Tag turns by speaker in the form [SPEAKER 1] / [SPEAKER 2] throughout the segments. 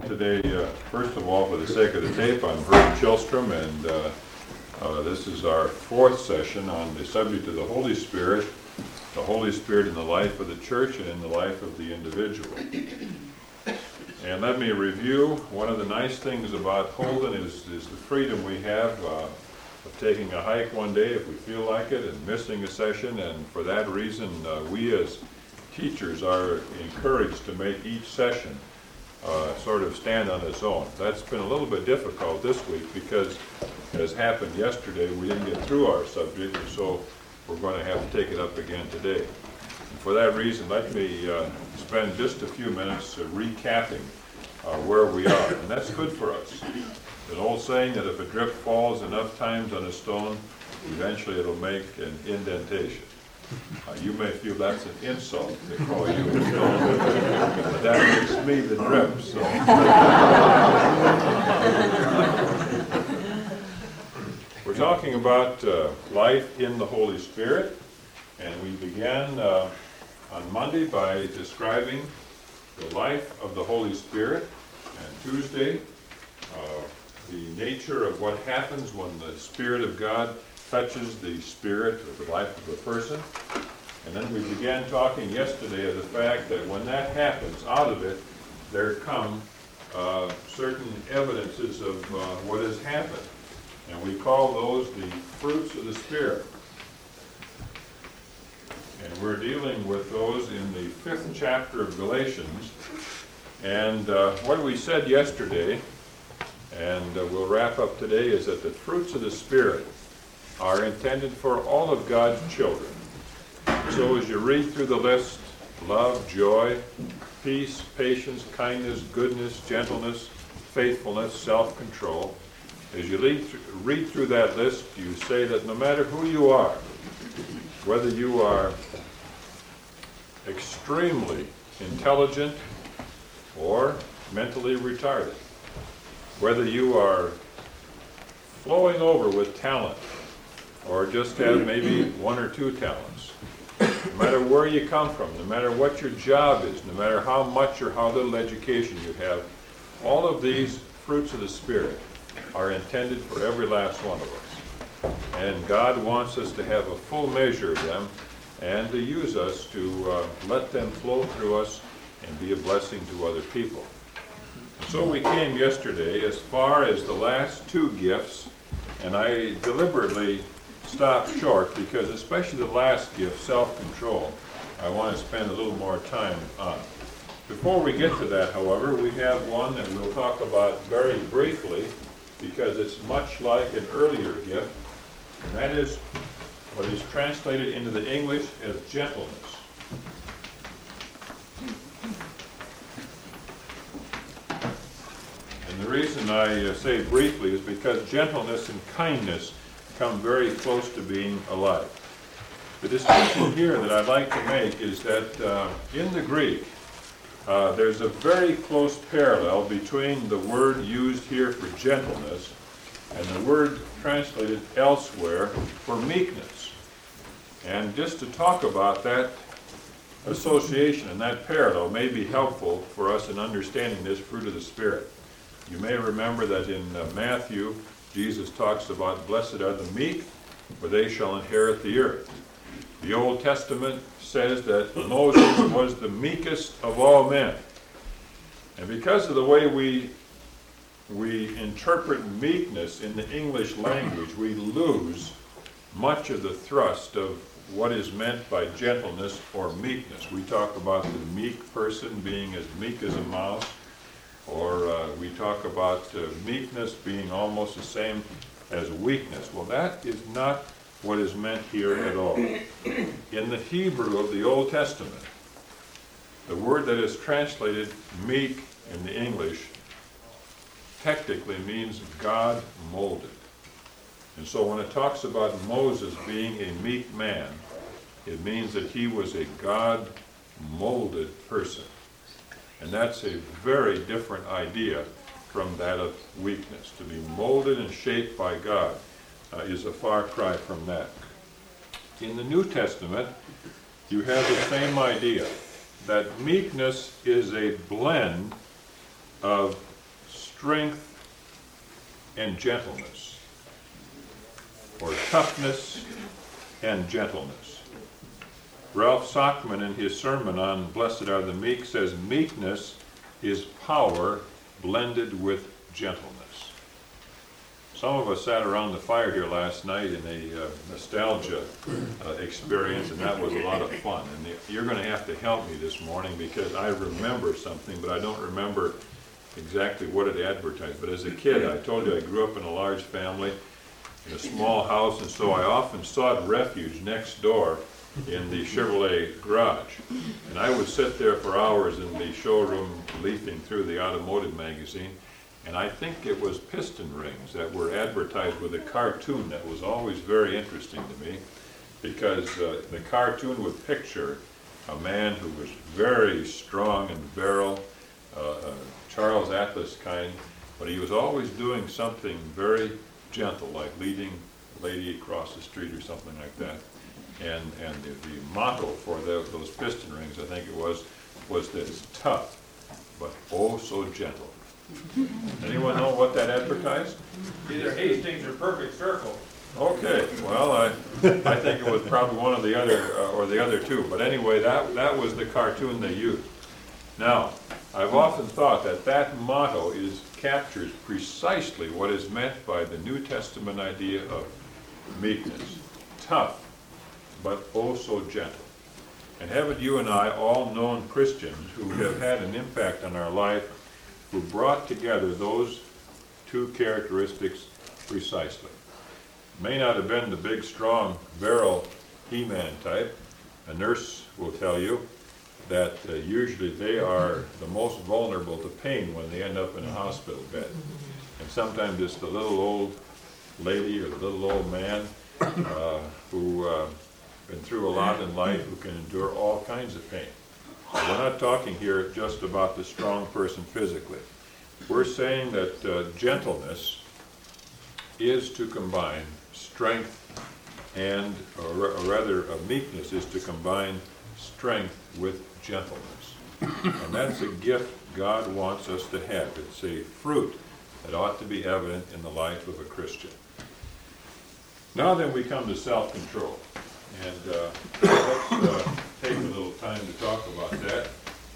[SPEAKER 1] today, first of all, for the sake of the tape, I'm Herb Chilstrom, and this is our fourth session on the subject of the Holy Spirit in the life of the church and in the life of the individual. And let me review, one of the nice things about Holden is the freedom we have of taking a hike one day if we feel like it and missing a session, and for that reason we as teachers are encouraged to make each session sort of stand on its own. That's been a little bit difficult this week because, as happened yesterday, we didn't get through our subject, and so we're going to have to take it up again today. And for that reason, let me spend just a few minutes recapping where we are, and that's good for us. There's an old saying that if a drip falls enough times on a stone, eventually it'll make an indentation. You may feel that's an insult to call you a stone, but that makes me the drip. So. We're talking about life in the Holy Spirit, and we began on Monday by describing the life of the Holy Spirit, and Tuesday the nature of what happens when the Spirit of God touches the spirit of the life of a person. And then we began talking yesterday of the fact that when that happens, out of it, there come certain evidences of what has happened. And we call those the fruits of the Spirit. And we're dealing with those in the 5th chapter of Galatians. And what we said yesterday, and we'll wrap up today, is that the fruits of the Spirit are intended for all of God's children. So as you read through the list, love, joy, peace, patience, kindness, goodness, gentleness, faithfulness, self-control, as you read through that list, you say that no matter who you are, whether you are extremely intelligent or mentally retarded, whether you are flowing over with talent or just have maybe 1 or 2 talents, no matter where you come from, no matter what your job is, no matter how much or how little education you have, all of these fruits of the Spirit are intended for every last one of us. And God wants us to have a full measure of them and to use us to let them flow through us and be a blessing to other people. So we came yesterday as far as the last 2 gifts, and I deliberately stopped short because especially the last gift, self-control, I want to spend a little more time on. Before we get to that, however, we have one that we'll talk about very briefly because it's much like an earlier gift, and that is what is translated into the English as gentleness. And the reason I say briefly is because gentleness and kindness come very close to being alike. The distinction here that I'd like to make is that in the Greek, there's a very close parallel between the word used here for gentleness and the word translated elsewhere for meekness. And just to talk about that association and that parallel may be helpful for us in understanding this fruit of the Spirit. You may remember that in Matthew, Jesus talks about blessed are the meek, for they shall inherit the earth. The Old Testament says that Moses was the meekest of all men. And because of the way we interpret meekness in the English language, we lose much of the thrust of what is meant by gentleness or meekness. We talk about the meek person being as meek as a mouse, or we talk about meekness being almost the same as weakness. Well, that is not what is meant here at all. In the Hebrew of the Old Testament, the word that is translated meek in the English technically means God molded. And so when it talks about Moses being a meek man, it means that he was a God molded person. And that's a very different idea from that of weakness. To be molded and shaped by God is a far cry from that. In the New Testament, you have the same idea, that meekness is a blend of strength and gentleness, or toughness and gentleness. Ralph Sockman, in his sermon on Blessed Are the Meek, says meekness is power blended with gentleness. Some of us sat around the fire here last night in a nostalgia experience, and that was a lot of fun. And you're going to have to help me this morning because I remember something, but I don't remember exactly what it advertised. But as a kid, I told you I grew up in a large family in a small house, and so I often sought refuge next door in the Chevrolet garage. And I would sit there for hours in the showroom leafing through the automotive magazine, and I think it was piston rings that were advertised with a cartoon that was always very interesting to me, because the cartoon would picture a man who was very strong and virile, Charles Atlas kind, but he was always doing something very gentle, like leading a lady across the street or something like that. And the motto for those piston rings, I think it was this: tough, but oh so gentle. Anyone know what that advertised?
[SPEAKER 2] Either Hastings or Perfect Circle.
[SPEAKER 1] Okay, well, I think it was probably one of the other, or the other two. But anyway, that was the cartoon they used. Now, I've often thought that motto captures precisely what is meant by the New Testament idea of meekness. Tough, but oh so gentle. And haven't you and I all known Christians who have had an impact on our life, who brought together those two characteristics precisely? May not have been the big, strong, virile He-Man type. A nurse will tell you that usually they are the most vulnerable to pain when they end up in a hospital bed. And sometimes it's the little old lady or the little old man who been through a lot in life, who can endure all kinds of pain. We're not talking here just about the strong person physically. We're saying that gentleness is to combine strength and, or rather, meekness is to combine strength with gentleness. And that's a gift God wants us to have. It's a fruit that ought to be evident in the life of a Christian. Now then we come to self-control. And let's take a little time to talk about that.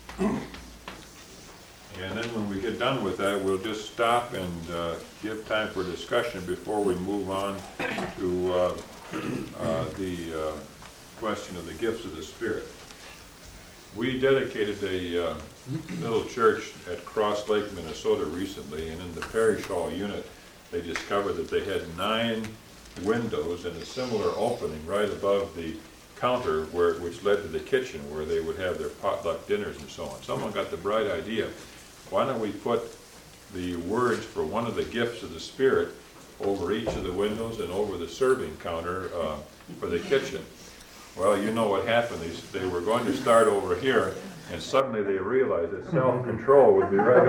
[SPEAKER 1] And then when we get done with that, we'll just stop and give time for discussion before we move on to the question of the gifts of the Spirit. We dedicated a little church at Cross Lake, Minnesota recently, and in the parish hall unit, they discovered that they had 9 windows and a similar opening right above the counter which led to the kitchen where they would have their potluck dinners and so on. Someone got the bright idea, why don't we put the words for one of the gifts of the Spirit over each of the windows and over the serving counter for the kitchen. Well, you know what happened. They were going to start over here, and suddenly they realized that self-control would be right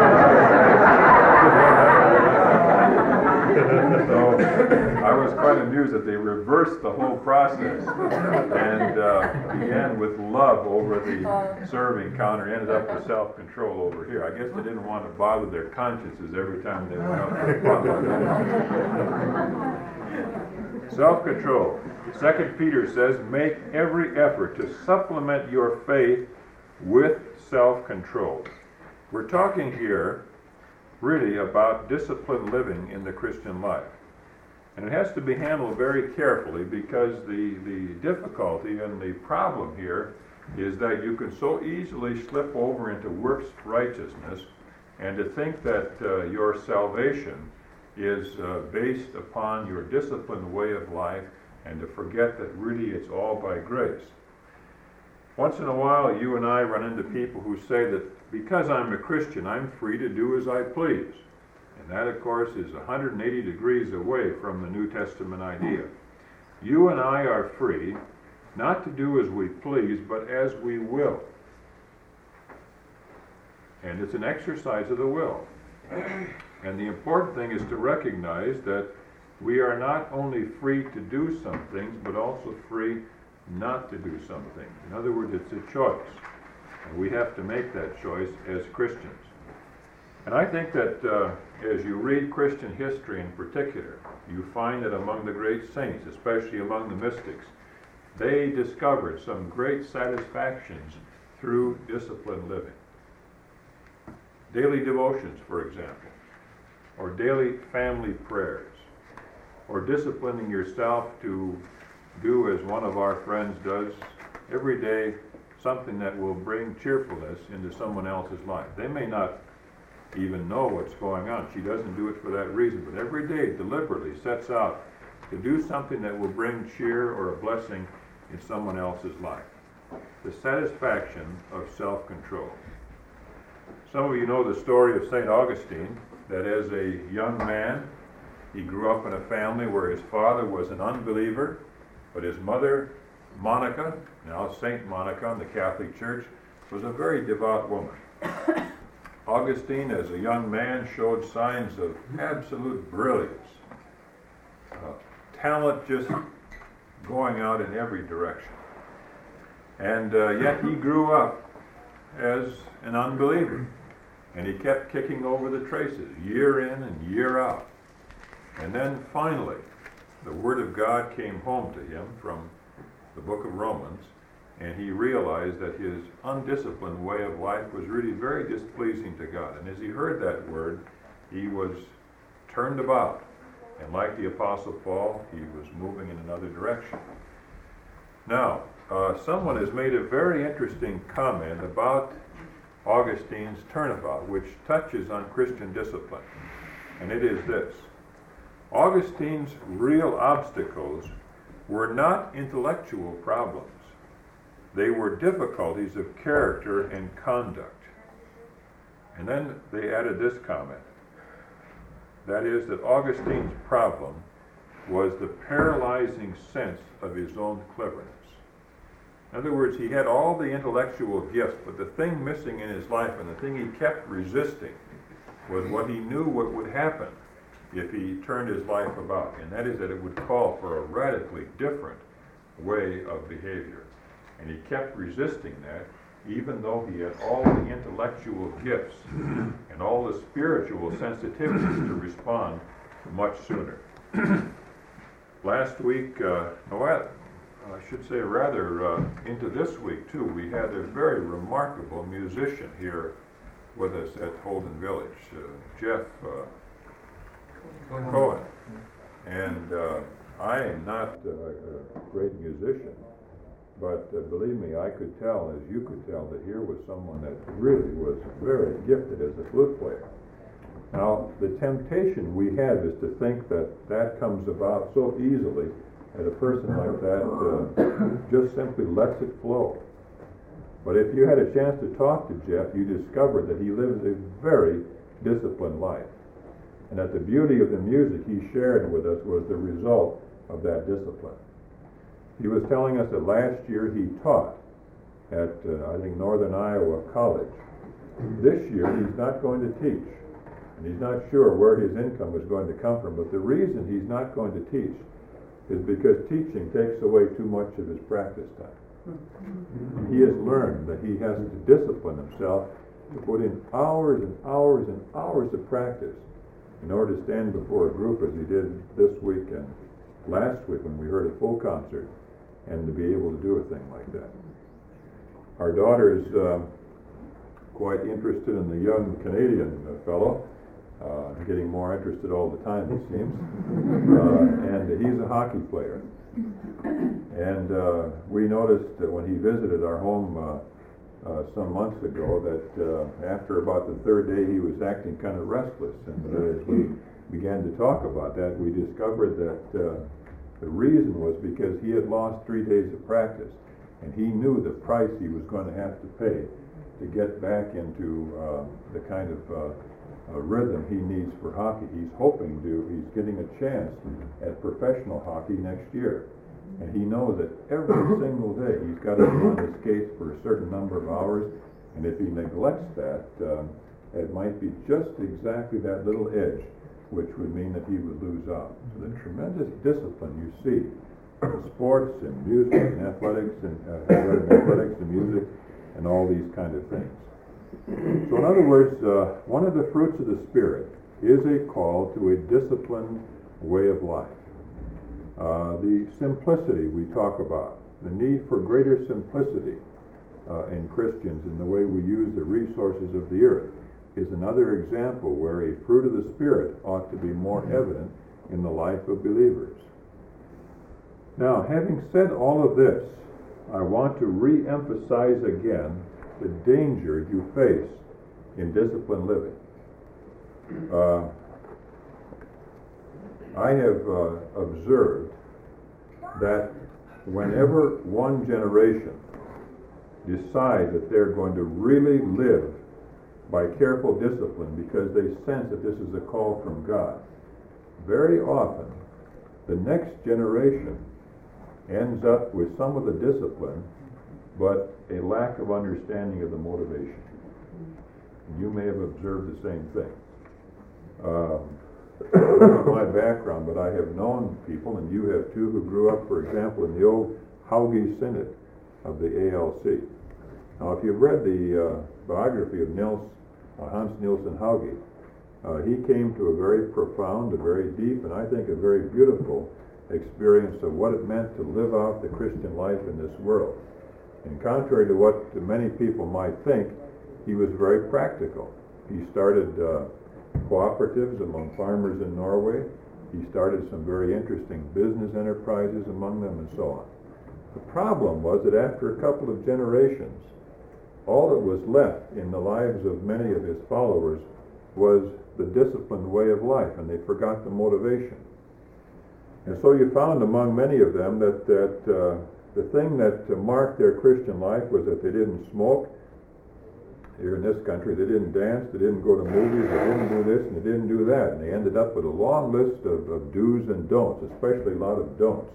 [SPEAKER 1] So I was quite amused that they reversed the whole process and began with love over the serving counter, ended up with self-control over here. I guess they didn't want to bother their consciences every time they went out for fun. Self-control. 2 Peter says, make every effort to supplement your faith with self-control. We're talking here really about disciplined living in the Christian life. And it has to be handled very carefully because the difficulty and the problem here is that you can so easily slip over into works righteousness and to think that your salvation is based upon your disciplined way of life and to forget that really it's all by grace. Once in a while, you and I run into people who say that because I'm a Christian, I'm free to do as I please. And that, of course, is 180 degrees away from the New Testament idea. You and I are free not to do as we please, but as we will. And it's an exercise of the will. And the important thing is to recognize that we are not only free to do some things, but also free not to do some things. In other words, it's a choice. And we have to make that choice as Christians. And I think that as you read Christian history in particular, you find that among the great saints, especially among the mystics, they discovered some great satisfactions through disciplined living. Daily devotions, for example, or daily family prayers, or disciplining yourself to do as one of our friends does every day, something that will bring cheerfulness into someone else's life. They may not even know what's going on. She doesn't do it for that reason, but every day deliberately sets out to do something that will bring cheer or a blessing in someone else's life. The satisfaction of self-control. Some of you know the story of St. Augustine, that as a young man, he grew up in a family where his father was an unbeliever, but his mother, Monica, now Saint Monica in the Catholic Church, was a very devout woman. Augustine, as a young man, showed signs of absolute brilliance, talent just going out in every direction. And yet he grew up as an unbeliever, and he kept kicking over the traces, year in and year out. And then finally, the Word of God came home to him from the book of Romans, and he realized that his undisciplined way of life was really very displeasing to God. And as he heard that word, he was turned about. And like the Apostle Paul, he was moving in another direction. Now, someone has made a very interesting comment about Augustine's turnabout, which touches on Christian discipline. And it is this: Augustine's real obstacles were not intellectual problems. They were difficulties of character and conduct. And then they added this comment. That is, that Augustine's problem was the paralyzing sense of his own cleverness. In other words, he had all the intellectual gifts, but the thing missing in his life and the thing he kept resisting was what he knew what would happen if he turned his life about, and that is that it would call for a radically different way of behavior. And he kept resisting that, even though he had all the intellectual gifts and all the spiritual sensitivities to respond much sooner. Last week, I should say rather into this week too, we had a very remarkable musician here with us at Holden Village, Jeff Cohen. And I am not a great musician, but believe me, I could tell, as you could tell, that here was someone that really was very gifted as a flute player. Now, the temptation we have is to think that that comes about so easily, that a person like that just simply lets it flow. But if you had a chance to talk to Jeff, you discovered that he lives a very disciplined life. And that the beauty of the music he shared with us was the result of that discipline. He was telling us that last year he taught at, I think, Northern Iowa College. This year he's not going to teach. And he's not sure where his income is going to come from. But the reason he's not going to teach is because teaching takes away too much of his practice time. He has learned that he has to discipline himself to put in hours and hours and hours of practice in order to stand before a group as he did this week and last week when we heard a full concert, and to be able to do a thing like that. Our daughter is quite interested in the young Canadian fellow, getting more interested all the time, it seems, and he's a hockey player. And we noticed that when he visited our home some months ago that after about the third day he was acting kind of restless, and as we began to talk about that, we discovered that the reason was because he had lost 3 days of practice, and he knew the price he was going to have to pay to get back into the kind of rhythm he needs for hockey. He's getting a chance at professional hockey next year. And he knows that every single day he's got to be on the skates for a certain number of hours, and if he neglects that, it might be just exactly that little edge which would mean that he would lose out. So the tremendous discipline you see in sports and music and athletics and music and all these kind of things. So So in other words, one of the fruits of the Spirit is a call to a disciplined way of life. The simplicity we talk about, the need for greater simplicity in Christians in the way we use the resources of the earth is another example where a fruit of the Spirit ought to be more evident in the life of believers. Now, having said all of this, I want to re-emphasize again the danger you face in disciplined living. I have observed that whenever one generation decide that they're going to really live by careful discipline because they sense that this is a call from God, very often the next generation ends up with some of the discipline but a lack of understanding of the motivation. You may have observed the same thing. This is my background, but I have known people, and you have too, who grew up, for example, in the old Hauge Synod of the ALC. Now, if you've read the biography of Hans Nielsen Hauge, he came to a very profound, a very deep, and I think a very beautiful experience of what it meant to live out the Christian life in this world. And contrary to what many people might think, he was very practical. He started cooperatives among farmers in Norway. He started some very interesting business enterprises among them, and so on. The problem was that after a couple of generations, all that was left in the lives of many of his followers was the disciplined way of life, and they forgot the motivation. And so you found among many of them that the thing that marked their Christian life was that they didn't smoke. Here in this country, they didn't dance, they didn't go to movies, they didn't do this, and they didn't do that. And they ended up with a long list of do's and don'ts, especially a lot of don'ts.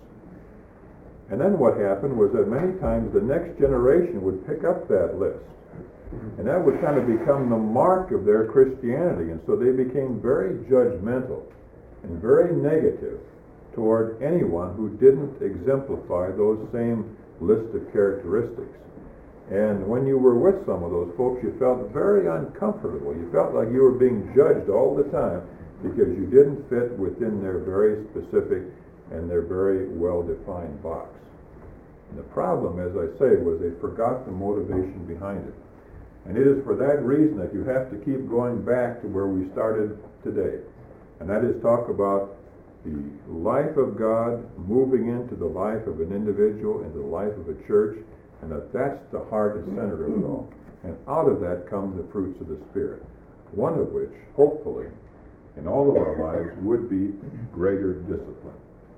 [SPEAKER 1] And then what happened was that many times the next generation would pick up that list. And that would kind of become the mark of their Christianity. And so they became very judgmental and very negative toward anyone who didn't exemplify those same list of characteristics. And when you were with some of those folks, you felt very uncomfortable. You felt like you were being judged all the time because you didn't fit within their very specific and their very well-defined box. And the problem, as I say, was they forgot the motivation behind it. And it is for that reason that you have to keep going back to where we started today. And that is talk about the life of God moving into the life of an individual, into the life of a church, and that's the heart and center of it all. And out of that come the fruits of the Spirit, one of which, hopefully, in all of our lives, would be greater discipline.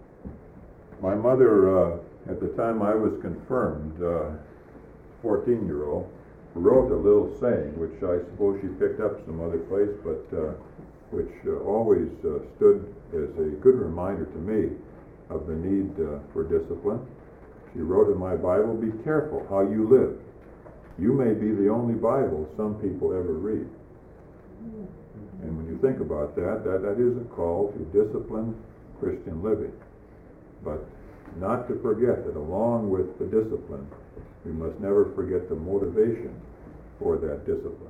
[SPEAKER 1] My mother, at the time I was confirmed, 14-year-old, wrote a little saying, which I suppose she picked up some other place, but which always stood as a good reminder to me of the need for discipline. She wrote in my Bible, "Be careful how you live. You may be the only Bible some people ever read." And when you think about that is a call to disciplined Christian living. But not to forget that along with the discipline, we must never forget the motivation for that discipline.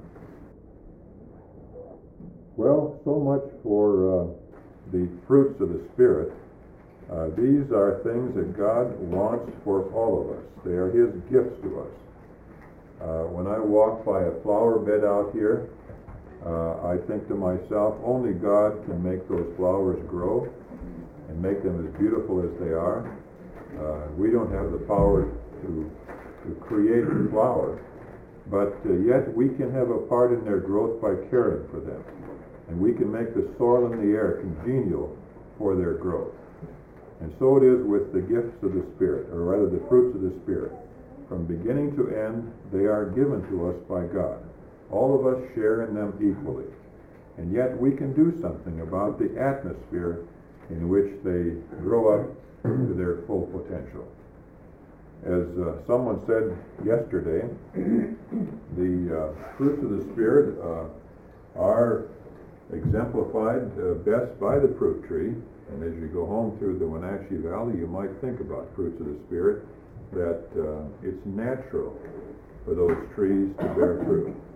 [SPEAKER 1] Well, so much for the fruits of the Spirit. These are things that God wants for all of us. They are His gifts to us. When I walk by a flower bed out here, I think to myself, only God can make those flowers grow and make them as beautiful as they are. We don't have the power to create the flower, but yet we can have a part in their growth by caring for them. And we can make the soil and the air congenial for their growth. And so it is with the gifts of the Spirit, or rather the fruits of the Spirit. From beginning to end, they are given to us by God. All of us share in them equally. And yet we can do something about the atmosphere in which they grow up to their full potential. As someone said yesterday, the fruits of the Spirit are exemplified best by the fruit tree. And as you go home through the Wenatchee Valley, you might think about fruits of the Spirit, that it's natural for those trees to bear fruit.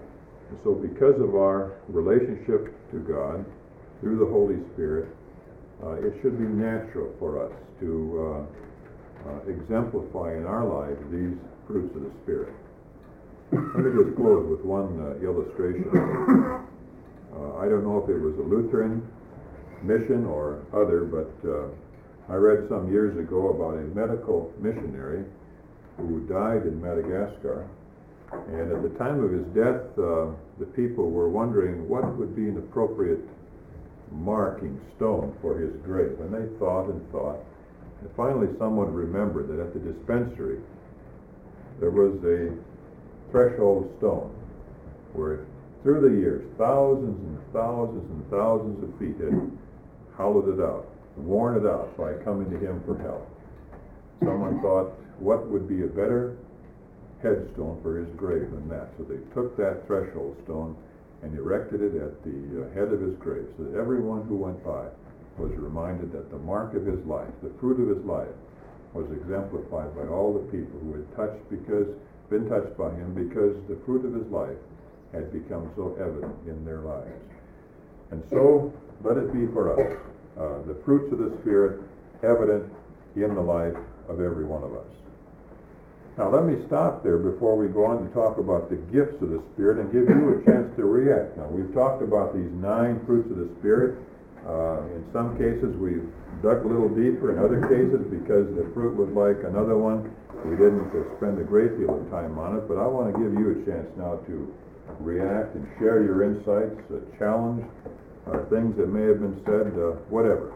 [SPEAKER 1] And so because of our relationship to God through the Holy Spirit, it should be natural for us to exemplify in our lives these fruits of the Spirit. Let me just close with one illustration. I don't know if it was a Lutheran mission or other, but I read some years ago about a medical missionary who died in Madagascar. And at the time of his death, the people were wondering what would be an appropriate marking stone for his grave. And they thought and thought. And finally someone remembered that at the dispensary there was a threshold stone where through the years thousands and thousands and thousands of feet had hollowed it out, worn it out by coming to him for help. Someone thought, what would be a better headstone for his grave than that? So they took that threshold stone and erected it at the head of his grave, so that everyone who went by was reminded that the mark of his life, the fruit of his life, was exemplified by all the people who had been touched by him, because the fruit of his life had become so evident in their lives. And so let it be for us, the fruits of the Spirit evident in the life of every one of us. Now let me stop there before we go on to talk about the gifts of the Spirit and give you a chance to react. Now we've talked about these 9 fruits of the Spirit. In some cases we've dug a little deeper. In other cases, because the fruit was like another one, we didn't spend a great deal of time on it. But I want to give you a chance now to react and share your insights, challenge things that may have been said, whatever.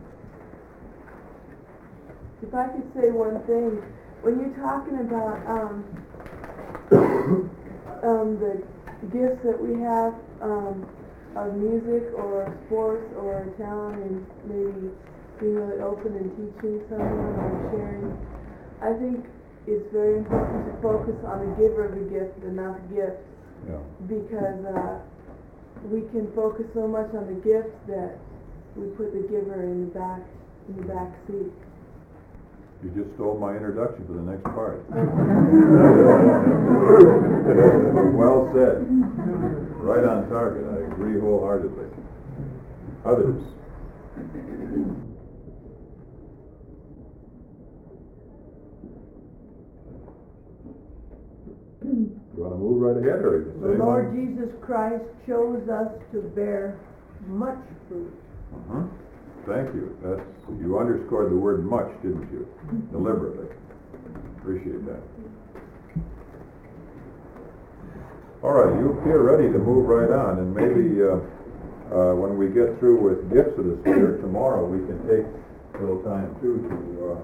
[SPEAKER 3] If I could say one thing, when you're talking about the gifts that we have of music or sports or talent, and maybe being really open and teaching someone or sharing, I think it's very important to focus on the giver of the gift and not the gift.
[SPEAKER 1] Yeah. Because
[SPEAKER 3] we can focus so much on the gift that we put the giver in the back seat.
[SPEAKER 1] You just stole my introduction for the next part. Well said. Right on target. I agree wholeheartedly. Others? You want to move right ahead, or
[SPEAKER 4] the Lord Jesus Christ chose us to bear much fruit.
[SPEAKER 1] Thank you. You underscored the word much, didn't you? Deliberately. Appreciate that. All right, you appear ready to move right on, and maybe when we get through with gifts of the Spirit tomorrow, we can take a little time too to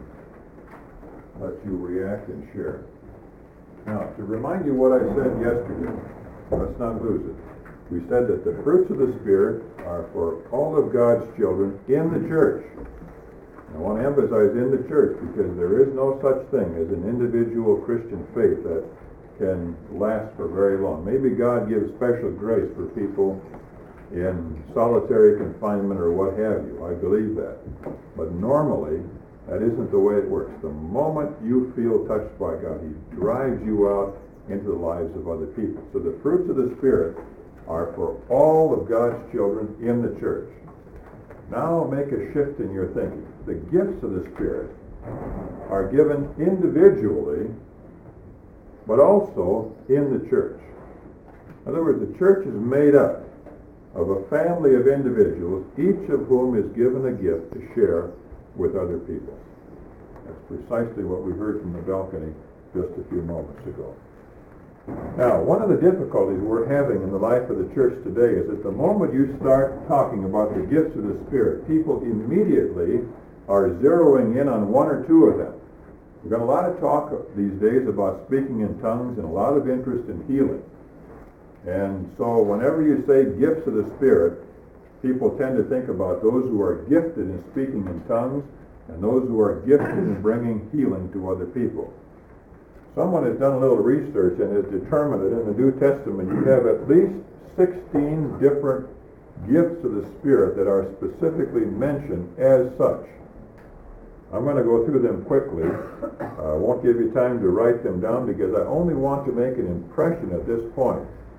[SPEAKER 1] let you react and share. Now, to remind you what I said yesterday, let's not lose it. We said that the fruits of the Spirit are for all of God's children in the church. I want to emphasize in the church, because there is no such thing as an individual Christian faith that can last for very long. Maybe God gives special grace for people in solitary confinement or what have you. I believe that. But normally, that isn't the way it works. The moment you feel touched by God, He drives you out into the lives of other people. So the fruits of the Spirit are for all of God's children in the church. Now make a shift in your thinking. The gifts of the Spirit are given individually, but also in the church. In other words, the church is made up of a family of individuals, each of whom is given a gift to share with other people. That's precisely what we heard from the balcony just a few moments ago. Now, one of the difficulties we're having in the life of the church today is that the moment you start talking about the gifts of the Spirit, people immediately are zeroing in on one or two of them. We've got a lot of talk these days about speaking in tongues and a lot of interest in healing. And so whenever you say gifts of the Spirit, people tend to think about those who are gifted in speaking in tongues and those who are gifted in bringing healing to other people. Someone has done a little research and has determined that in the New Testament you have at least 16 different gifts of the Spirit that are specifically mentioned as such. I'm going to go through them quickly. I won't give you time to write them down because I only want to make an impression at this point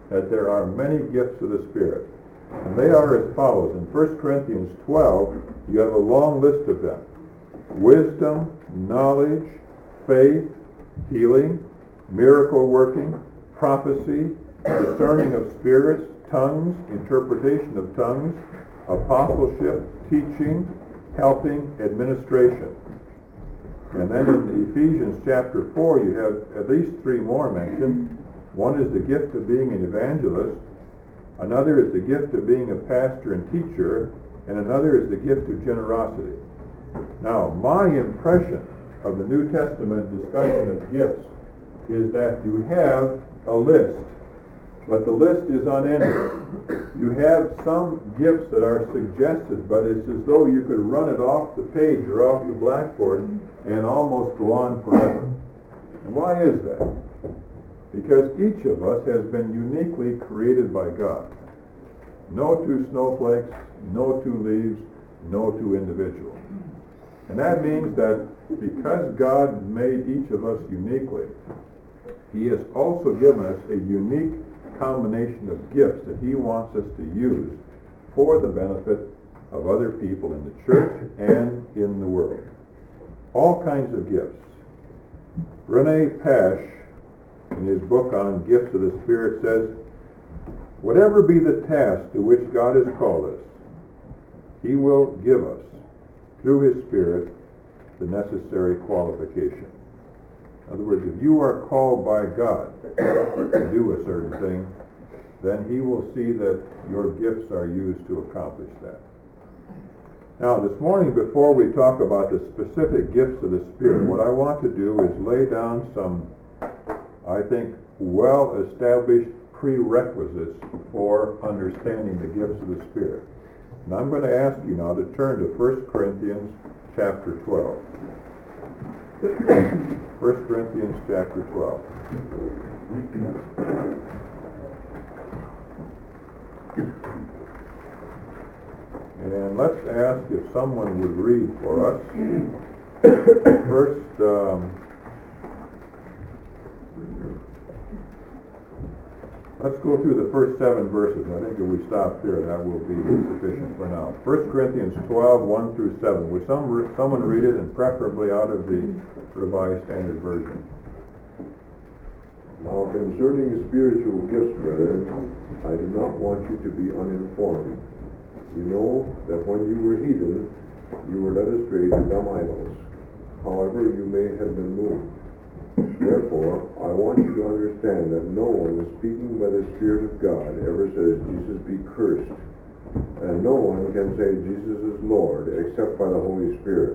[SPEAKER 1] that there are many gifts of the Spirit. And they are as follows. In 1 Corinthians 12, you have a long list of them. Wisdom, knowledge, faith, healing, miracle working, prophecy, discerning of spirits, tongues, interpretation of tongues, apostleship, teaching, helping, administration. And then in Ephesians chapter 4, you have at least three more mentioned. One is the gift of being an evangelist. Another is the gift of being a pastor and teacher. And another is the gift of generosity. Now, my impression of the New Testament discussion of gifts is that you have a list, but the list is unending. You have some gifts that are suggested, but it's as though you could run it off the page or off the blackboard and almost go on forever. And why is that? Because each of us has been uniquely created by God. No two snowflakes, no two leaves, no two individuals. And that means that because God made each of us uniquely, He has also given us a unique combination of gifts that He wants us to use for the benefit of other people in the church and in the world. All kinds of gifts. Rene Pash, in his book on gifts of the Spirit, says, whatever be the task to which God has called us, He will give us, through His Spirit, the necessary qualification. In other words, if you are called by God to do a certain thing, then He will see that your gifts are used to accomplish that. Now, this morning, before we talk about the specific gifts of the Spirit, what I want to do is lay down some, I think, well-established prerequisites for understanding the gifts of the Spirit. And I'm going to ask you now to turn to 1 Corinthians chapter 12. 1 Corinthians chapter 12. And let's ask if someone would read for us. First, let's go through the first 7 verses. I think if we stop there, that will be sufficient for now. 1 Corinthians 12, 1 through 7. Would someone read it, and preferably out of the Revised Standard Version?
[SPEAKER 5] Now concerning spiritual gifts, brethren, I do not want you to be uninformed. You know that when you were heathen, you were led astray to dumb idols. However, you may have been moved. Therefore, I want you to understand that no one, speaking by the Spirit of God, ever says, Jesus be cursed. And no one can say Jesus is Lord except by the Holy Spirit.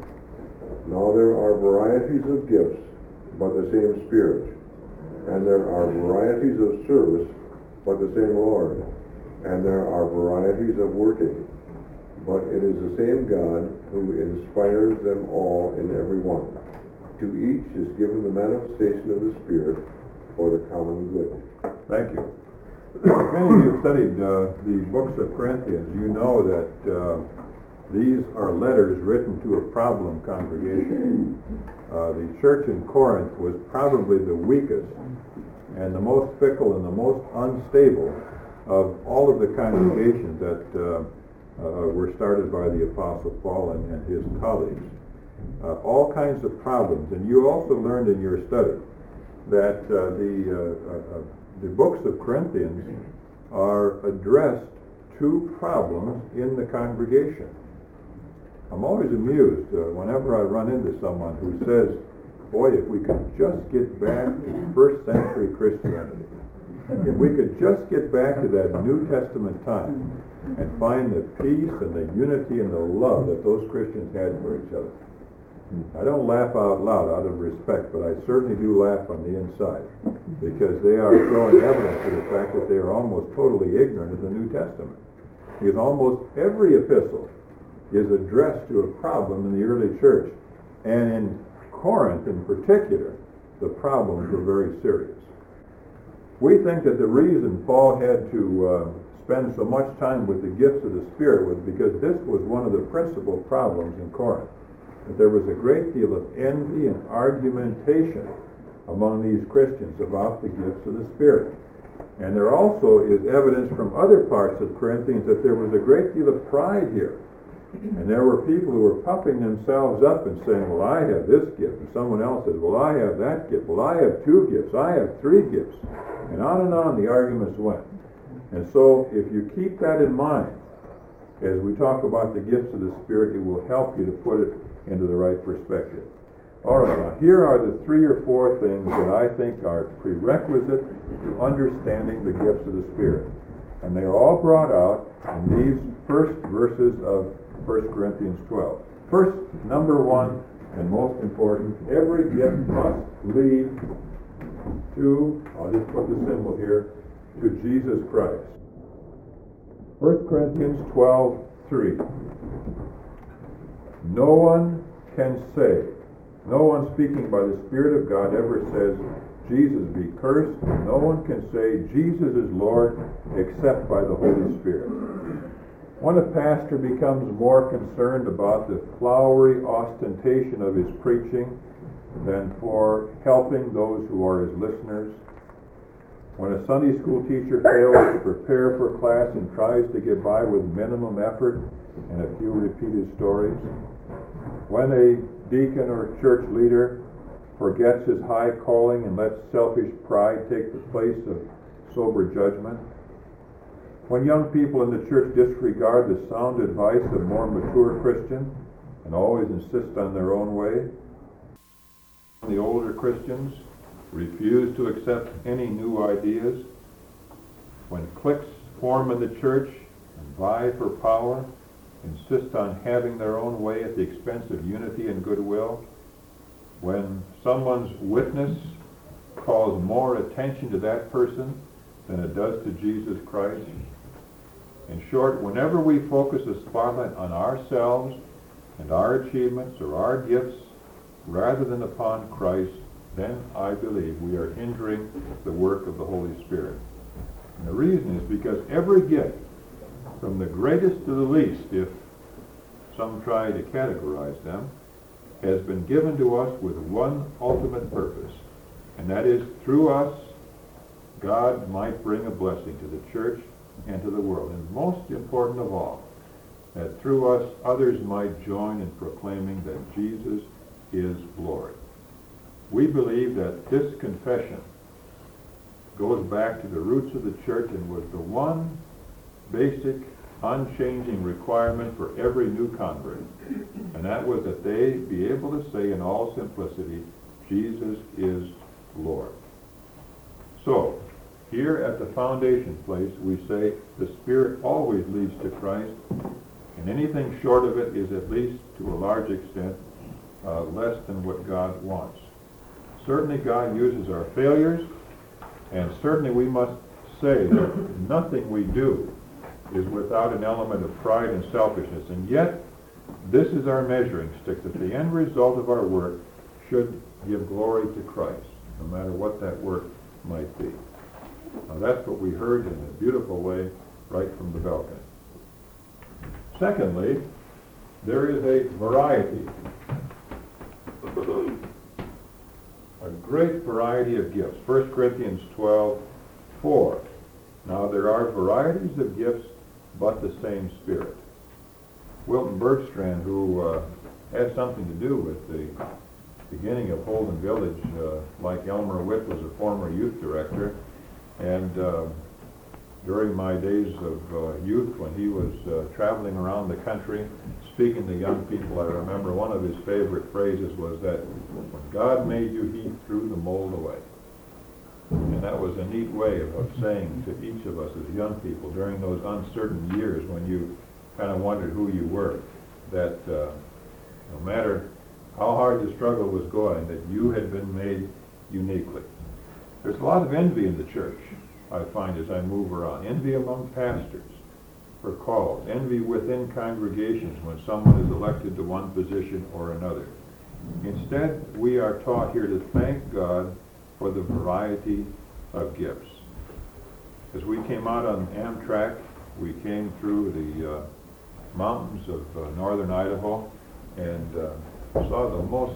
[SPEAKER 5] Now there are varieties of gifts, but the same Spirit. And there are varieties of service, but the same Lord. And there are varieties of working, but it is the same God who inspires them all in every one. To each is given the manifestation of the Spirit for the common good.
[SPEAKER 1] Thank you. If many of you have studied the books of Corinthians, you know that these are letters written to a problem congregation. The church in Corinth was probably the weakest and the most fickle and the most unstable of all of the congregations that were started by the Apostle Paul and his colleagues. All kinds of problems. And you also learned in your study that the books of Corinthians are addressed to problems in the congregation. I'm always amused whenever I run into someone who says, boy, if we could just get back to first century Christianity, if we could just get back to that New Testament time and find the peace and the unity and the love that those Christians had for each other. I don't laugh out loud out of respect, but I certainly do laugh on the inside, because they are showing evidence of the fact that they are almost totally ignorant of the New Testament. Because almost every epistle is addressed to a problem in the early church. And in Corinth in particular, the problems were very serious. We think that the reason Paul had to spend so much time with the gifts of the Spirit was because this was one of the principal problems in Corinth. That there was a great deal of envy and argumentation among these Christians about the gifts of the Spirit. And there also is evidence from other parts of Corinthians that there was a great deal of pride here. And there were people who were puffing themselves up and saying, well, I have this gift. And someone else says, well, I have that gift. Well, I have 2 gifts. I have 3 gifts. And on the arguments went. And so if you keep that in mind, as we talk about the gifts of the Spirit, it will help you to put it into the right perspective. All right, now here are the 3 or 4 things that I think are prerequisite to understanding the gifts of the Spirit. And they are all brought out in these first verses of 1 Corinthians 12. First, number 1, and most important, every gift must lead to, I'll just put the symbol here, to Jesus Christ. 1 Corinthians 12:3. No one can say, no one speaking by the Spirit of God ever says, Jesus be cursed. No one can say Jesus is Lord except by the Holy Spirit. When a pastor becomes more concerned about the flowery ostentation of his preaching than for helping those who are his listeners, when a Sunday school teacher fails to prepare for class and tries to get by with minimum effort and a few repeated stories, when a deacon or church leader forgets his high calling and lets selfish pride take the place of sober judgment, when young people in the church disregard the sound advice of more mature Christians and always insist on their own way, the older Christians refuse to accept any new ideas, when cliques form in the church and vie for power, insist on having their own way at the expense of unity and goodwill, when someone's witness calls more attention to that person than it does to Jesus Christ. In short, whenever we focus the spotlight on ourselves and our achievements or our gifts rather than upon Christ, then I believe we are hindering the work of the Holy Spirit. And the reason is because every gift, from the greatest to the least, if some try to categorize them, has been given to us with one ultimate purpose, and that is through us God might bring a blessing to the church and to the world. And most important of all, that through us others might join in proclaiming that Jesus is Lord. We believe that this confession goes back to the roots of the church and was the one basic, unchanging requirement for every new convert. And that was that they be able to say in all simplicity, Jesus is Lord. So, here at the foundation place, we say the Spirit always leads to Christ, and anything short of it is at least to a large extent less than what God wants. Certainly God uses our failures, and certainly we must say that nothing we do is without an element of pride and selfishness, and yet this is our measuring stick, that the end result of our work should give glory to Christ, no matter what that work might be. Now that's what we heard in a beautiful way right from the balcony. Secondly, there is a variety, a great variety of gifts. 1 Corinthians 12:4. Now there are varieties of gifts, but the same Spirit. Wilton Bergstrand, who had something to do with the beginning of Holden Village, like Elmer Witt, was a former youth director, and during my days of youth, when he was traveling around the country speaking to young people, I remember one of his favorite phrases was that when God made you, he threw the mold away. And that was a neat way of saying to each of us as young people during those uncertain years when you kind of wondered who you were, that no matter how hard the struggle was going, that you had been made uniquely. There's a lot of envy in the church, I find, as I move around. Envy among pastors for calls. Envy within congregations when someone is elected to one position or another. Instead, we are taught here to thank God for the variety of gifts. As we came out on Amtrak, we came through the mountains of northern Idaho and saw the most spectacular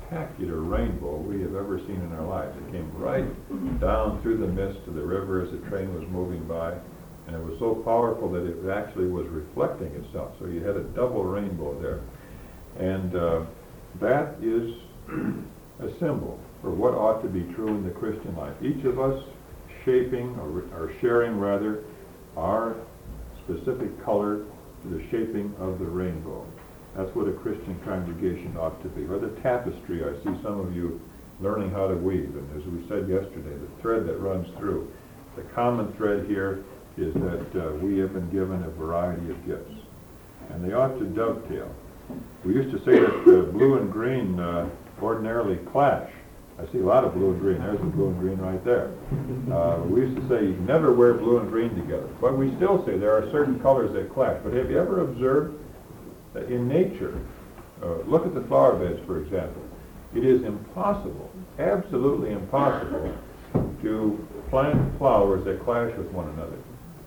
[SPEAKER 1] spectacular rainbow we have ever seen in our lives. It came right down through the mist to the river as the train was moving by, and it was so powerful that it actually was reflecting itself. So you had a double rainbow there. And that is a symbol for what ought to be true in the Christian life. Each of us shaping, or sharing rather, our specific color to the shaping of the rainbow. That's what a Christian congregation ought to be. Or the tapestry, I see some of you learning how to weave. And as we said yesterday, the thread that runs through, the common thread here is that we have been given a variety of gifts. And they ought to dovetail. We used to say that blue and green ordinarily clash. I see a lot of blue and green. There's the blue and green right there. We used to say you never wear blue and green together. But we still say there are certain colors that clash. But have you ever observed that in nature, look at the flower beds, for example. It is impossible, absolutely impossible, to plant flowers that clash with one another.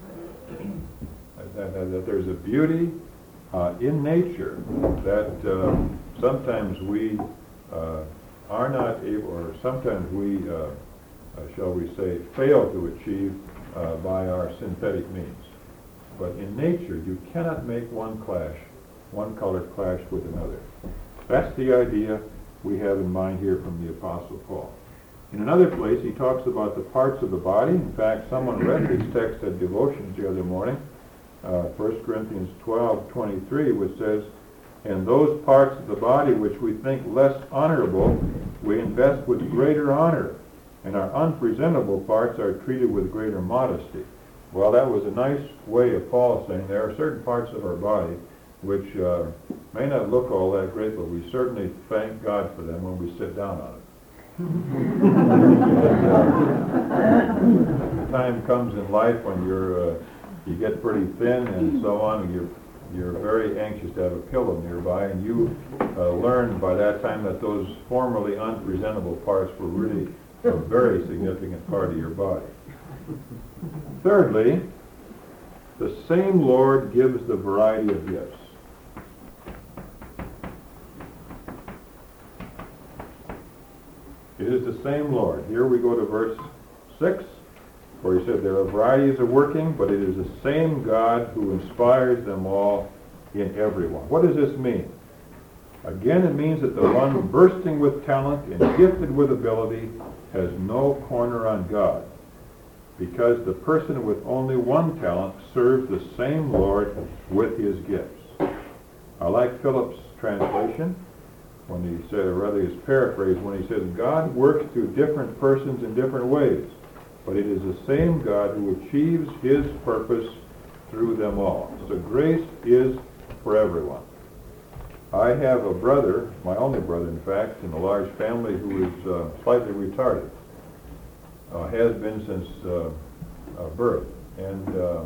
[SPEAKER 1] That there's a beauty in nature that sometimes we are not able, or sometimes we, shall we say, fail to achieve by our synthetic means. But in nature, you cannot make one color clash with another. That's the idea we have in mind here from the Apostle Paul. In another place, he talks about the parts of the body. In fact, someone read this text at devotions the other morning, 1 Corinthians 12:23, which says, "And those parts of the body which we think less honorable, we invest with greater honor, and our unpresentable parts are treated with greater modesty." Well, that was a nice way of Paul saying there are certain parts of our body which may not look all that great, but we certainly thank God for them when we sit down on it. The time comes in life when you get pretty thin and so on, and you're very anxious to have a pillow nearby, and you learn by that time that those formerly unpresentable parts were really a very significant part of your body. Thirdly, the same Lord gives the variety of gifts. It is the same Lord. Here we go to verse 6, where he said there are varieties of working, but it is the same God who inspires them all in everyone. What does this mean? Again, it means that the one bursting with talent and gifted with ability has no corner on God, because the person with only one talent serves the same Lord with his gifts. I like Phillips' translation when he said, or rather his paraphrase, when he says, God works through different persons in different ways, but it is the same God who achieves his purpose through them all. So grace is for everyone. I have a brother, my only brother in fact, in a large family who is slightly retarded. Has been since birth. And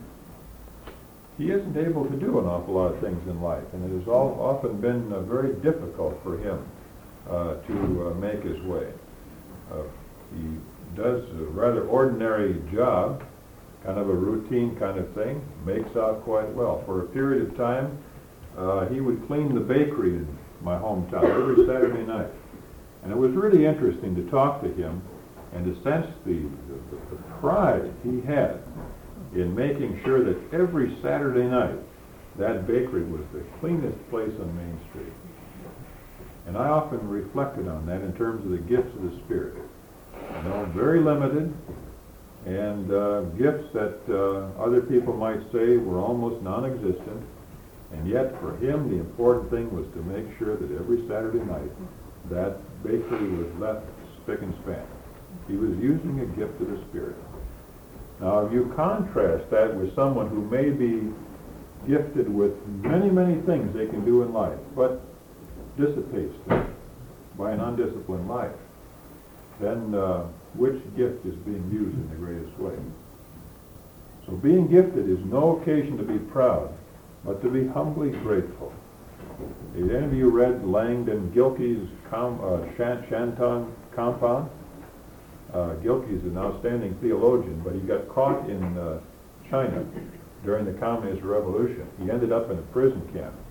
[SPEAKER 1] he isn't able to do an awful lot of things in life. And it has often been very difficult for him to make his way. He does a rather ordinary job, kind of a routine kind of thing, makes out quite well. For a period of time, he would clean the bakery in my hometown every Saturday night. And it was really interesting to talk to him and to sense the pride he had in making sure that every Saturday night that bakery was the cleanest place on Main Street. And I often reflected on that in terms of the gifts of the Spirit. You know, very limited, and gifts that other people might say were almost non-existent, and yet for him the important thing was to make sure that every Saturday night that bakery was left spick and span. He was using a gift of the Spirit. Now, if you contrast that with someone who may be gifted with many, many things they can do in life, but dissipates them by an undisciplined life, then which gift is being used in the greatest way? So being gifted is no occasion to be proud, but to be humbly grateful. Has any of you read Langdon Gilkey's Shantung Compound? Gilkey is an outstanding theologian, but he got caught in China during the Communist Revolution. He ended up in a prison camp.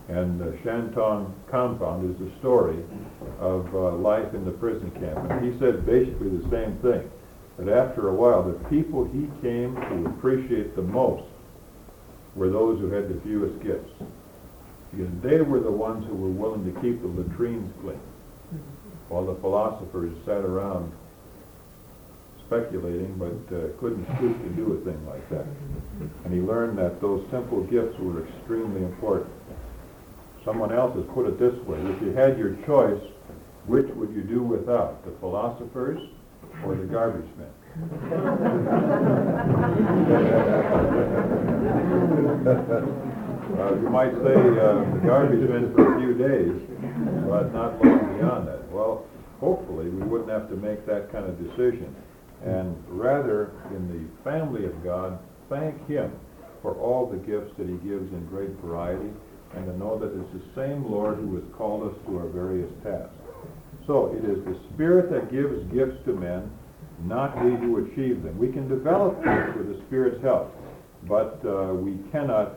[SPEAKER 1] And the Shantung Compound is the story of life in the prison camp. And he said basically the same thing, that after a while, the people he came to appreciate the most were those who had the fewest gifts. Because they were the ones who were willing to keep the latrines clean, while the philosophers sat around speculating but couldn't stoop to do a thing like that. And he learned that those simple gifts were extremely important. Someone else has put it this way: if you had your choice, which would you do without, the philosophers or the garbage men? You might say the garbage men for a few days, but not long beyond that. Well, hopefully we wouldn't have to make that kind of decision, and rather, in the family of God, thank Him for all the gifts that He gives in great variety, and to know that it's the same Lord who has called us to our various tasks. So it is the Spirit that gives gifts to men, not we who achieve them. We can develop gifts with the Spirit's help, but we cannot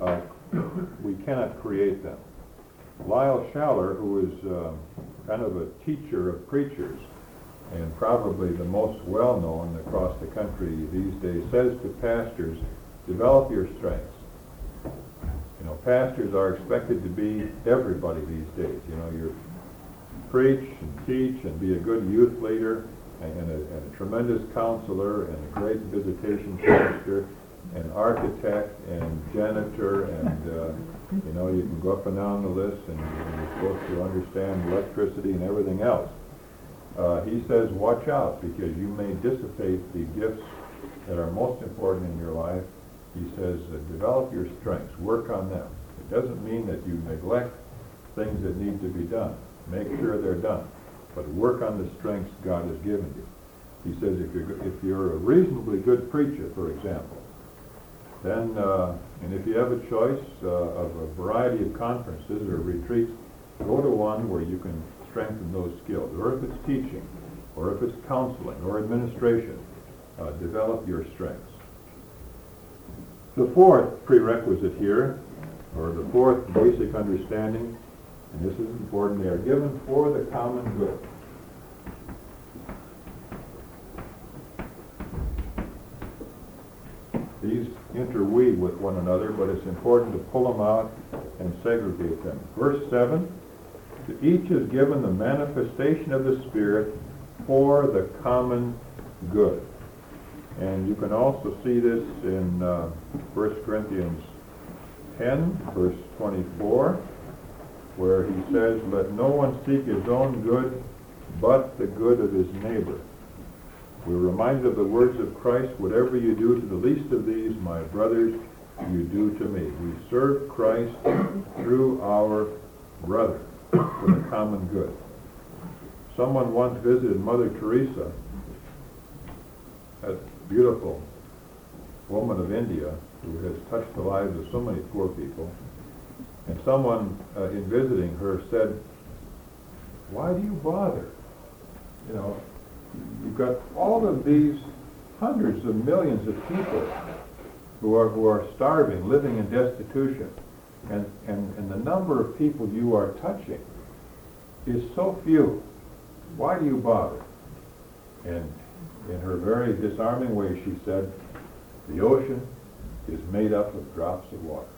[SPEAKER 1] create them. Lyle Schaller, who is kind of a teacher of preachers, and probably the most well-known across the country these days, says to pastors, develop your strengths. You know, pastors are expected to be everybody these days. You know, you preach and teach and be a good youth leader and a tremendous counselor and a great visitation pastor, an architect and janitor, and you know, you can go up and down the list, and you're supposed to understand electricity and everything else. He says, watch out, because you may dissipate the gifts that are most important in your life. He says, develop your strengths, work on them. It doesn't mean that you neglect things that need to be done. Make sure they're done, but work on the strengths God has given you. He says, if you're a reasonably good preacher, for example, then, and if you have a choice of a variety of conferences or retreats, go to one where you can strengthen those skills. Or if it's teaching, or if it's counseling, or administration, develop your strengths. The fourth prerequisite here, or the fourth basic understanding, and this is important, they are given for the common good. These interweave with one another, but it's important to pull them out and segregate them. Verse 7, to each is given the manifestation of the Spirit for the common good. And you can also see this in 1 Corinthians 10, verse 24, where he says, let no one seek his own good, but the good of his neighbor. We're reminded of the words of Christ, whatever you do to the least of these, my brothers, you do to me. We serve Christ through our brother for the common good. Someone once visited Mother Teresa, that beautiful woman of India who has touched the lives of so many poor people, and someone in visiting her said, why do you bother? You know, you've got all of these hundreds of millions of people who are starving, living in destitution, and the number of people you are touching is so few. Why do you bother? And in her very disarming way, she said, the ocean is made up of drops of water.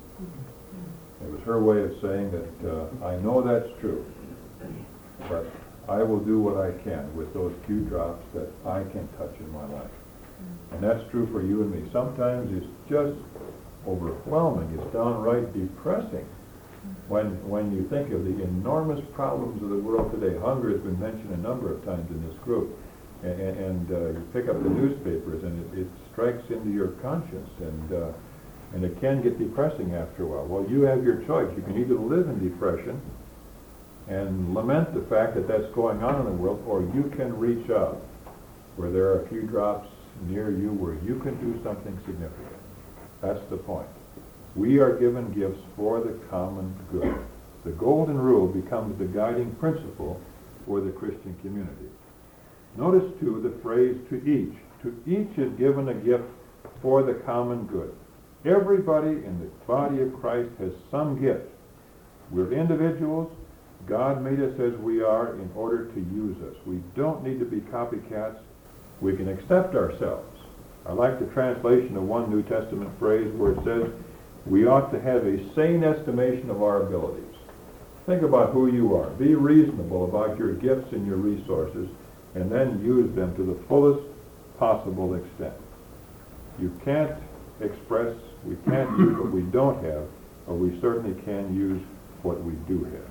[SPEAKER 1] It was her way of saying that I know that's true, but I will do what I can with those few drops that I can touch in my life. And that's true for you and me. Sometimes it's just overwhelming. It's downright depressing when you think of the enormous problems of the world today. Hunger has been mentioned a number of times in this group. And you pick up the newspapers and it strikes into your conscience, and it can get depressing after a while. Well, you have your choice. You can either live in depression and lament the fact that that's going on in the world, or you can reach out where there are a few drops near you where you can do something significant. That's the point. We are given gifts for the common good. The golden rule becomes the guiding principle for the Christian community. Notice, too, the phrase to each. To each is given a gift for the common good. Everybody in the body of Christ has some gift We're individuals. God made us as we are in order to use us. We don't need to be copycats. We can accept ourselves. I like the translation of one New Testament phrase where it says, we ought to have a sane estimation of our abilities. Think about who you are. Be reasonable about your gifts and your resources, and then use them to the fullest possible extent. You can't express, we can't use what we don't have, but we certainly can use what we do have.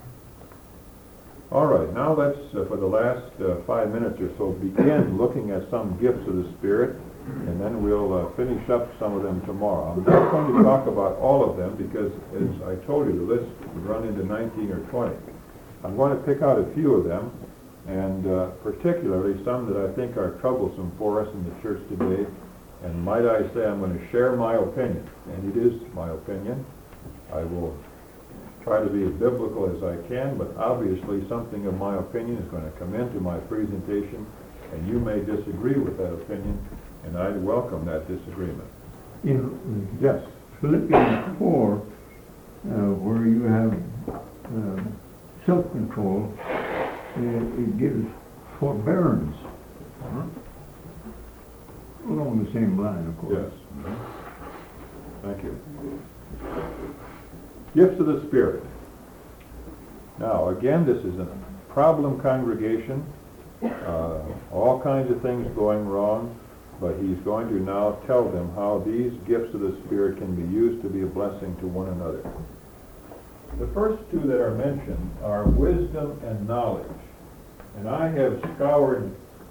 [SPEAKER 1] All right, now let's, for the last 5 minutes or so, begin looking at some gifts of the Spirit, and then we'll finish up some of them tomorrow. I'm not going to talk about all of them because, as I told you, the list would run into 19 or 20. I'm going to pick out a few of them, and particularly some that I think are troublesome for us in the church today. And might I say, I'm going to share my opinion, and it is my opinion. I will try to be as biblical as I can, but obviously something of my opinion is going to come into my presentation, and you may disagree with that opinion, and I'd welcome that disagreement. Yes?
[SPEAKER 6] Philippians 4, where you have self-control, it gives forbearance. Along the same line, of course.
[SPEAKER 1] Yes. Thank you. Gifts of the Spirit. Now, again, this is a problem congregation. All kinds of things going wrong, but he's going to now tell them how these gifts of the Spirit can be used to be a blessing to one another. The first two that are mentioned are wisdom and knowledge. And I have scoured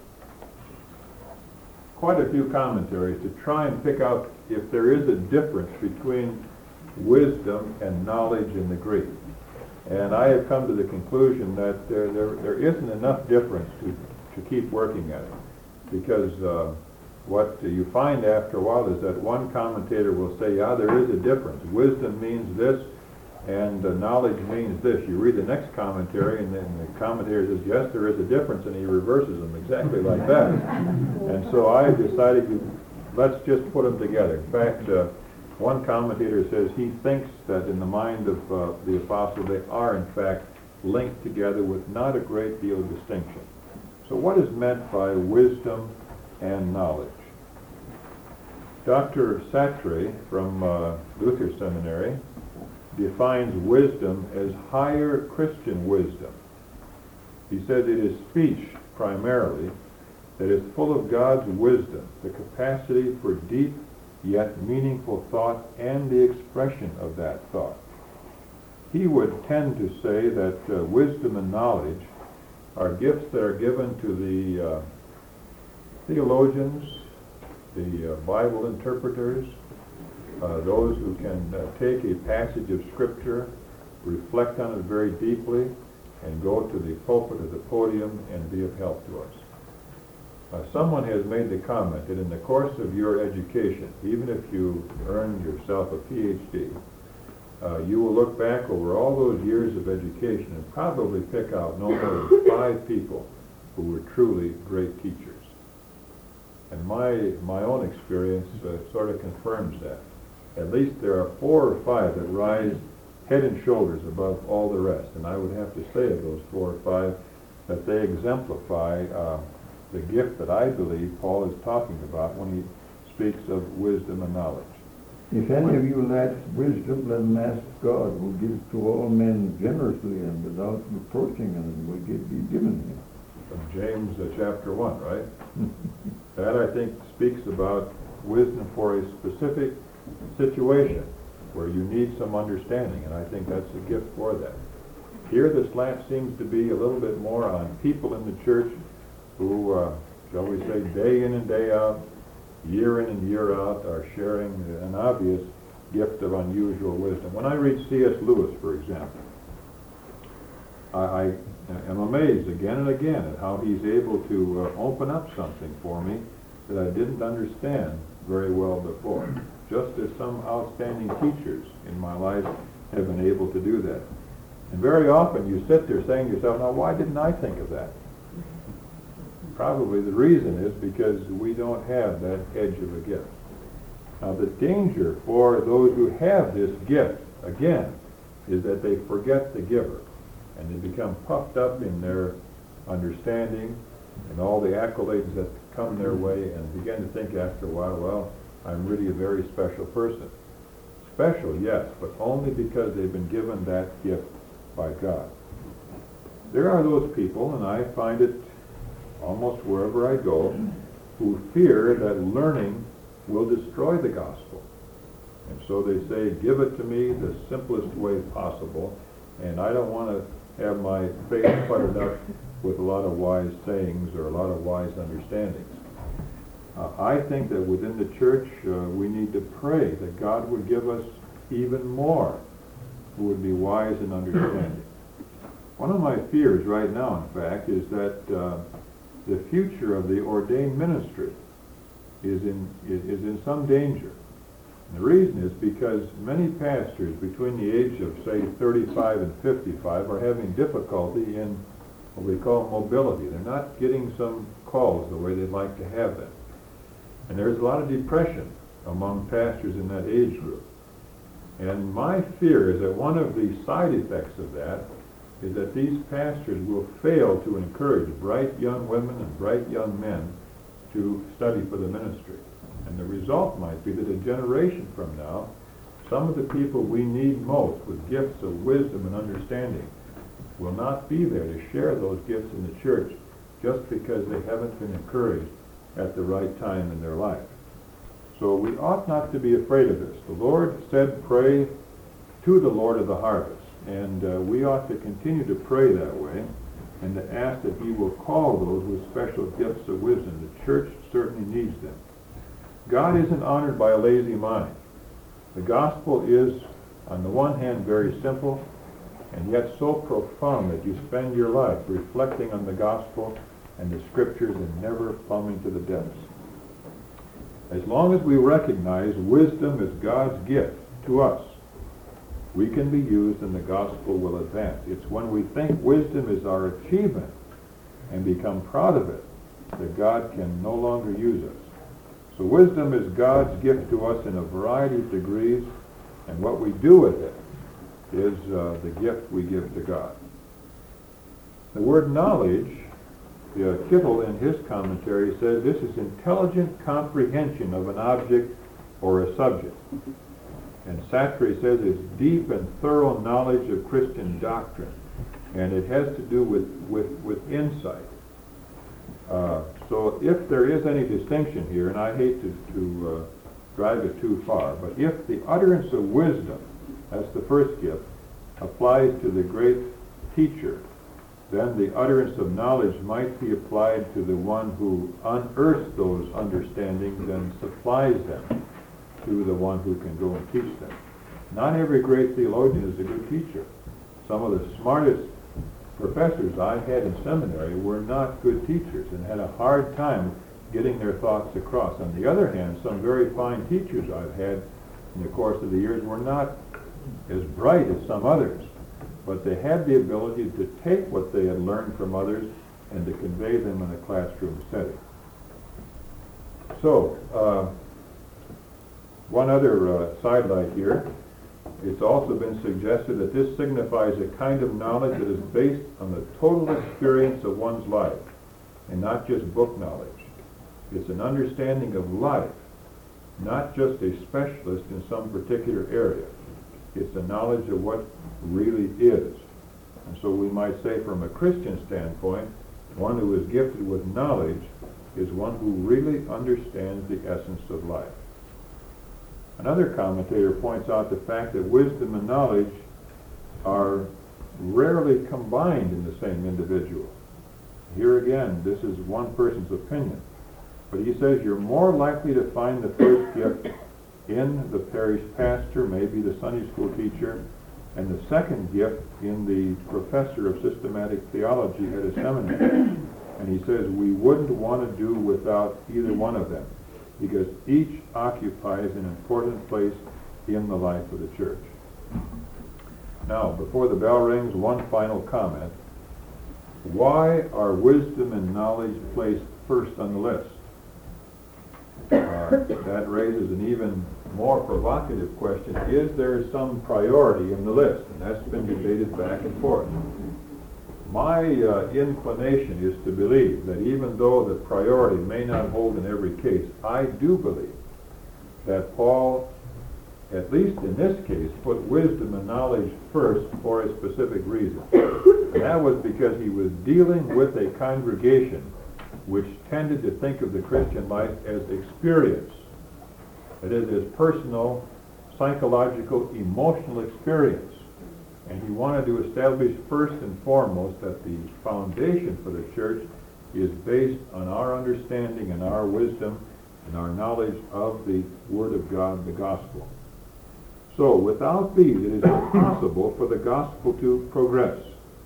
[SPEAKER 1] quite a few commentaries to try and pick out if there is a difference between wisdom and knowledge in the Greek. And I have come to the conclusion that there isn't enough difference to keep working at it. Because what you find after a while is that one commentator will say, yeah, there is a difference. Wisdom means this, and knowledge means this. You read the next commentary, and then the commentator says, yes, there is a difference, and he reverses them exactly like that. And so I decided, let's just put them together. In fact, one commentator says he thinks that in the mind of the apostle, they are, in fact, linked together with not a great deal of distinction. So what is meant by wisdom and knowledge? Dr. Satre from Luther Seminary defines wisdom as higher Christian wisdom. He said it is speech, primarily, that is full of God's wisdom, the capacity for deep yet meaningful thought and the expression of that thought. He would tend to say that wisdom and knowledge are gifts that are given to the theologians, the Bible interpreters, those who can take a passage of Scripture, reflect on it very deeply, and go to the pulpit or the podium and be of help to us. Someone has made the comment that in the course of your education, even if you earned yourself a PhD, you will look back over all those years of education and probably pick out no more than 5 people who were truly great teachers. And my own experience sort of confirms that. At least there are 4 or 5 that rise head and shoulders above all the rest. And I would have to say of those 4 or 5 that they exemplify the gift that I believe Paul is talking about when he speaks of wisdom and knowledge.
[SPEAKER 6] If any of you lacks wisdom, let him ask God, who gives to all men generously and without reproaching, and will be given him.
[SPEAKER 1] From James chapter 1, right? That, I think, speaks about wisdom for a specific situation where you need some understanding, and I think that's a gift for that. Here the slant seems to be a little bit more on people in the church who, shall we say, day in and day out, year in and year out, are sharing an obvious gift of unusual wisdom. When I read C.S. Lewis, for example, I am amazed again and again at how he's able to open up something for me that I didn't understand very well before, just as some outstanding teachers in my life have been able to do that. And very often you sit there saying to yourself, now why didn't I think of that? Probably the reason is because we don't have that edge of a gift. Now the danger for those who have this gift, again, is that they forget the giver, and they become puffed up in their understanding and all the accolades that come their way, and begin to think after a while, well, I'm really a very special person. Special, yes, but only because they've been given that gift by God. There are those people, and I find it almost wherever I go, who fear that learning will destroy the gospel. And so they say, give it to me the simplest way possible, and I don't want to have my face cluttered up with a lot of wise sayings or a lot of wise understandings. I think that within the church we need to pray that God would give us even more who would be wise and understanding. One of my fears right now, in fact, is that the future of the ordained ministry is in some danger. And the reason is because many pastors between the age of, say, 35 and 55 are having difficulty in what we call mobility. They're not getting some calls the way they'd like to have them. And there's a lot of depression among pastors in that age group. And my fear is that one of the side effects of that is that these pastors will fail to encourage bright young women and bright young men to study for the ministry. And the result might be that a generation from now, some of the people we need most with gifts of wisdom and understanding will not be there to share those gifts in the church just because they haven't been encouraged at the right time in their life. So we ought not to be afraid of this. The Lord said, pray to the Lord of the harvest. And we ought to continue to pray that way and to ask that he will call those with special gifts of wisdom. The church certainly needs them. God isn't honored by a lazy mind. The gospel is, on the one hand, very simple, and yet so profound that you spend your life reflecting on the gospel and the scriptures and never plumbing to the depths. As long as we recognize wisdom as God's gift to us, we can be used and the gospel will advance. It's when we think wisdom is our achievement and become proud of it that God can no longer use us. So wisdom is God's gift to us in a variety of degrees, and what we do with it is the gift we give to God. The word knowledge, Kittel in his commentary says this is intelligent comprehension of an object or a subject. And Sartre says it's deep and thorough knowledge of Christian doctrine, and it has to do with insight. So if there is any distinction here, and I hate to drive it too far, but if the utterance of wisdom, that's the first gift, applies to the great teacher, then the utterance of knowledge might be applied to the one who unearths those understandings and supplies them to the one who can go and teach them. Not every great theologian is a good teacher. Some of the smartest professors I had in seminary were not good teachers and had a hard time getting their thoughts across. On the other hand, some very fine teachers I've had in the course of the years were not as bright as some others, but they had the ability to take what they had learned from others and to convey them in a classroom setting. So, one other sidelight here. It's also been suggested that this signifies a kind of knowledge that is based on the total experience of one's life and not just book knowledge. It's an understanding of life, not just a specialist in some particular area. It's a knowledge of what really is. And so we might say from a Christian standpoint, one who is gifted with knowledge is one who really understands the essence of life. Another commentator points out the fact that wisdom and knowledge are rarely combined in the same individual. Here again, this is one person's opinion. But he says you're more likely to find the first gift in the parish pastor, maybe the Sunday school teacher, and the second gift in the professor of systematic theology at a seminary. And he says we wouldn't want to do without either one of them, because each occupies an important place in the life of the church. Now, before the bell rings, one final comment. Why are wisdom and knowledge placed first on the list? That raises an even more provocative question, is there some priority in the list? And that's been debated back and forth. My inclination is to believe that even though the priority may not hold in every case, I do believe that Paul, at least in this case, put wisdom and knowledge first for a specific reason. And that was because he was dealing with a congregation which tended to think of the Christian life as experience. That is, as personal, psychological, emotional experience. And he wanted to establish first and foremost that the foundation for the church is based on our understanding and our wisdom and our knowledge of the Word of God, the gospel. So without these, it is impossible for the gospel to progress.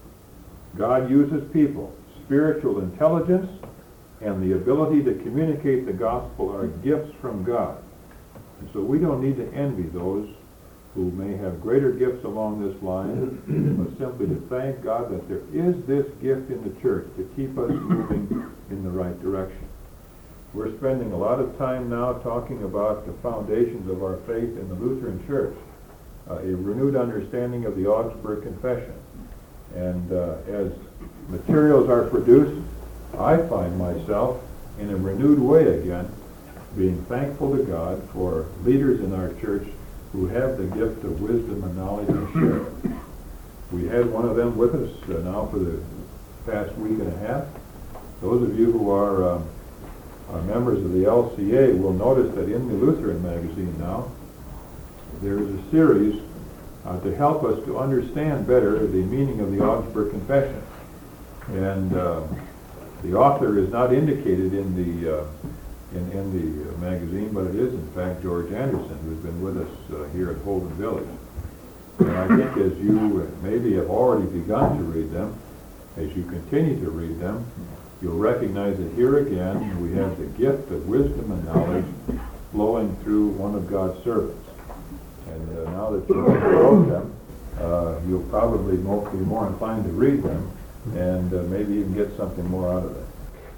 [SPEAKER 1] God uses people. Spiritual intelligence and the ability to communicate the gospel are gifts from God. And so we don't need to envy those who may have greater gifts along this line, but simply to thank God that there is this gift in the church to keep us moving in the right direction. We're spending a lot of time now talking about the foundations of our faith in the Lutheran Church, a renewed understanding of the Augsburg Confession. And as materials are produced, I find myself in a renewed way again being thankful to God for leaders in our church who have the gift of wisdom and knowledge and share it. We had one of them with us now for the past week and a half. Those of you who are members of the LCA will notice that in the Lutheran magazine now, there is a series to help us to understand better the meaning of the Augsburg Confession. And the author is not indicated in the magazine, but it is in fact George Anderson, who's been with us here at Holden Village. And I think as you maybe have already begun to read them, as you continue to read them, you'll recognize that here again we have the gift of wisdom and knowledge flowing through one of God's servants. And now that you know them, you'll probably be more inclined to read them and maybe even get something more out of it.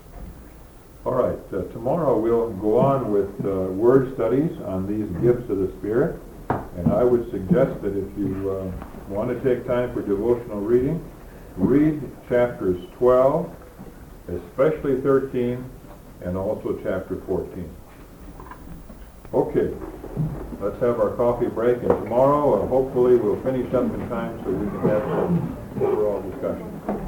[SPEAKER 1] All right, tomorrow we'll go on with word studies on these gifts of the Spirit. And I would suggest that if you want to take time for devotional reading, read chapters 12, especially 13, and also chapter 14. Okay, let's have our coffee break, and tomorrow hopefully we'll finish up in time so we can have some overall discussion.